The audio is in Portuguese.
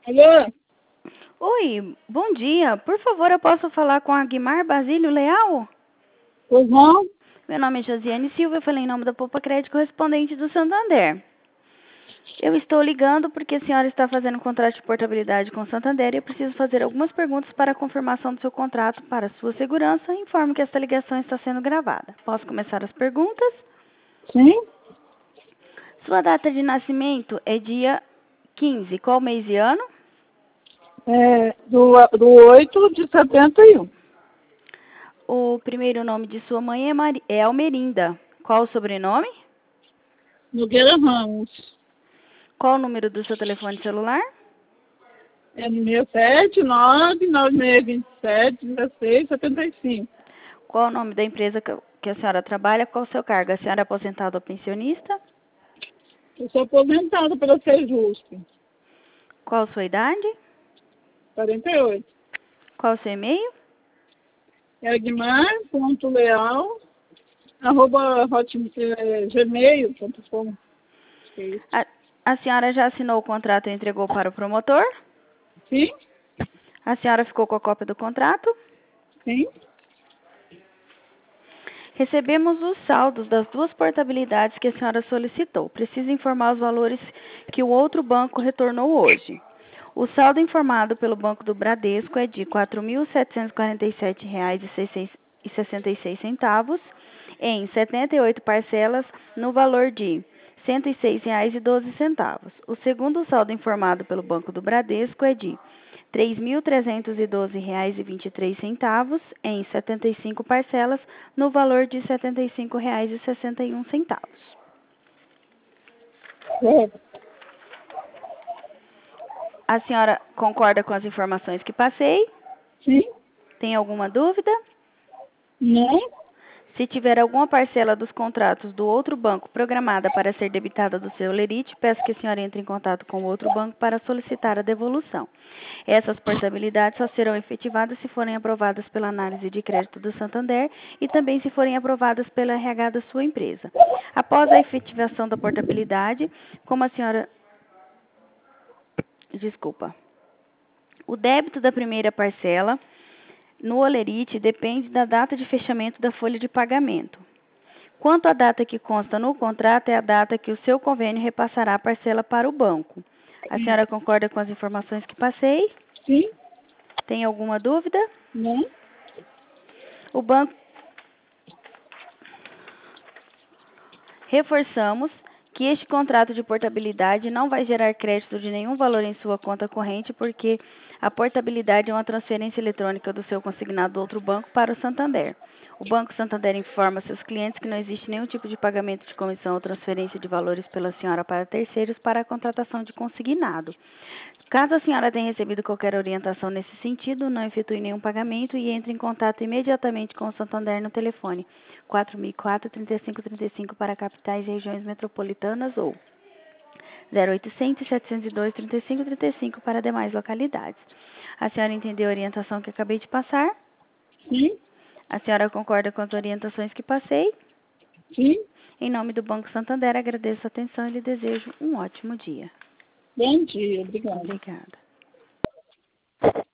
Alô? Oi, bom dia. Por favor, eu posso falar com a Guimar Basílio Leal? Pois não? Meu nome é Josiane Silva, eu falei em nome da Poupa Crédito correspondente do Santander. Eu estou ligando porque a senhora está fazendo um contrato de portabilidade com o Santander e eu preciso fazer algumas perguntas para a confirmação do seu contrato para sua segurança. Informo que esta ligação está sendo gravada. Posso começar as perguntas? Sim? Sua data de nascimento é dia 15. Qual mês e ano? Do 8 de 71. O primeiro nome de sua mãe é Almerinda. Qual o sobrenome? Nogueira Ramos. Qual o número do seu telefone celular? É no 679-9627-1675. Qual o nome da empresa que a senhora trabalha? Qual o seu cargo? A senhora é aposentada ou pensionista? Eu sou aposentada pela Sejusp. Qual a sua idade? 48. Qual o seu e-mail? É guimar.leal@gmail.com. A senhora já assinou o contrato e entregou para o promotor? Sim? A senhora ficou com a cópia do contrato? Sim? Recebemos os saldos das duas portabilidades que a senhora solicitou. Preciso informar os valores que o outro banco retornou hoje. O saldo informado pelo Banco do Bradesco é de R$ 4.747,66 em 78 parcelas no valor de R$ 106,12. O segundo saldo informado pelo Banco do Bradesco é de R$ 3.312,23 em 75 parcelas no valor de R$ 75,61. É. A senhora concorda com as informações que passei? Sim? Tem alguma dúvida? Não? Se tiver alguma parcela dos contratos do outro banco programada para ser debitada do seu lerite, peço que a senhora entre em contato com o outro banco para solicitar a devolução. Essas portabilidades só serão efetivadas se forem aprovadas pela análise de crédito do Santander e também se forem aprovadas pela RH da sua empresa. Após a efetivação da portabilidade, como a senhora... Desculpa. O débito da primeira parcela no olerite depende da data de fechamento da folha de pagamento. Quanto à data que consta no contrato, é a data que o seu convênio repassará a parcela para o banco. A senhora concorda com as informações que passei? Sim? Tem alguma dúvida? Não? O banco... Reforçamos que este contrato de portabilidade não vai gerar crédito de nenhum valor em sua conta corrente, porque a portabilidade é uma transferência eletrônica do seu consignado do outro banco para o Santander. O Banco Santander informa seus clientes que não existe nenhum tipo de pagamento de comissão ou transferência de valores pela senhora para terceiros para a contratação de consignado. Caso a senhora tenha recebido qualquer orientação nesse sentido, não efetue nenhum pagamento e entre em contato imediatamente com o Santander no telefone 4004-3535 para capitais e regiões metropolitanas ou 0800-702-3535 para demais localidades. A senhora entendeu a orientação que acabei de passar? Sim? A senhora concorda com as orientações que passei? Sim? Em nome do Banco Santander, agradeço a atenção e lhe desejo um ótimo dia. Bom dia, obrigada. Obrigada.